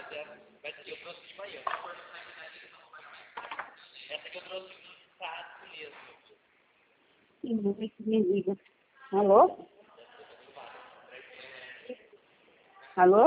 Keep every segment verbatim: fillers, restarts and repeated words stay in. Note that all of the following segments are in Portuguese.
Me liga. Alô? Alô?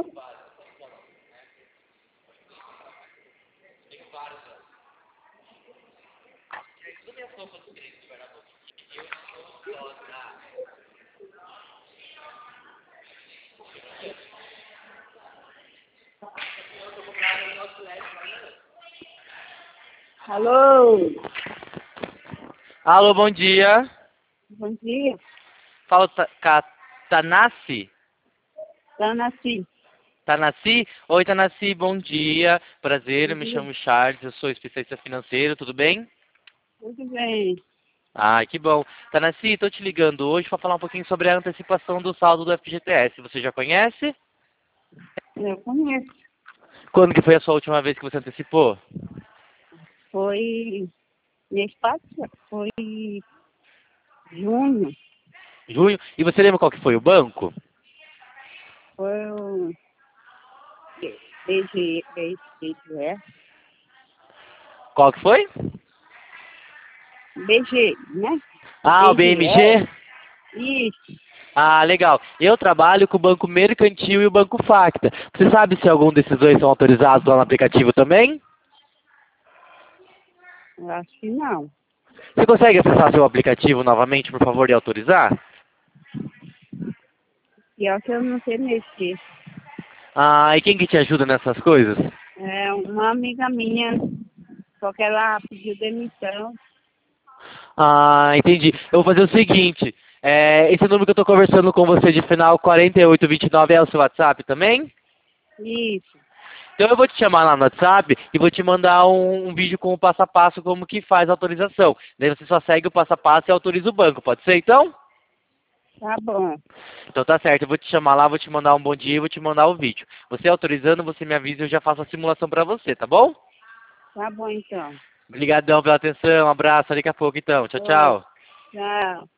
Alô? Alô, bom dia. Bom dia. Fala Ta- Ca- Tanassi? Tanassi. Tanassi? Oi, Tanassi, bom dia. Prazer, Bom eu me dia. chamo Charles, eu sou especialista financeiro, tudo bem? Tudo bem. Ah, que bom. Tanassi, estou te ligando hoje para falar um pouquinho sobre a antecipação do saldo do F G T S. Você já conhece? Eu conheço. Quando que foi a sua última vez que você antecipou? Foi mês passado. Foi junho. Junho? E você lembra qual que foi o banco? Foi o B G, B G, Qual que foi? B G, né? Ah, o B M G? Isso. Ah, legal. Eu trabalho com o Banco Mercantil e o Banco Facta. Você sabe se algum desses dois são autorizados lá no aplicativo também? Eu acho que não. Você consegue acessar seu aplicativo novamente, por favor, e autorizar? Pior que eu não sei mexer. Ah, e quem que te ajuda nessas coisas? É uma amiga minha, só que ela pediu demissão. Ah, entendi. Eu vou fazer o seguinte. É, esse número que eu tô conversando com você de final quarenta e oito vinte e nove é o seu WhatsApp também? Isso. Então eu vou te chamar lá no WhatsApp e vou te mandar um, um vídeo com o passo a passo como que faz a autorização. Daí você só segue o passo a passo e autoriza o banco, pode ser então? Tá bom. Então tá certo, eu vou te chamar lá, vou te mandar um bom dia e vou te mandar o vídeo. Você autorizando, você me avisa e eu já faço a simulação pra você, tá bom? Tá bom, então. Obrigadão pela atenção, um abraço, daqui a pouco então. Tchau, Oi. tchau. Tchau.